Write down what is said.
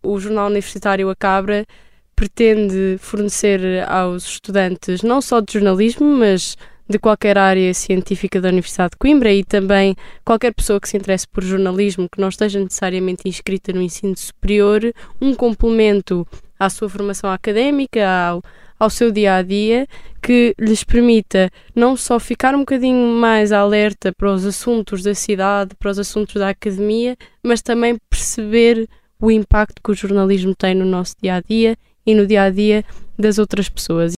o Jornal Universitário A Cabra pretende fornecer aos estudantes não só de jornalismo, mas de qualquer área científica da Universidade de Coimbra e também qualquer pessoa que se interesse por jornalismo, que não esteja necessariamente inscrita no ensino superior, um complemento à sua formação académica, ao seu dia-a-dia, que lhes permita não só ficar um bocadinho mais alerta para os assuntos da cidade, para os assuntos da academia, mas também perceber o impacto que o jornalismo tem no nosso dia-a-dia e no dia-a-dia das outras pessoas.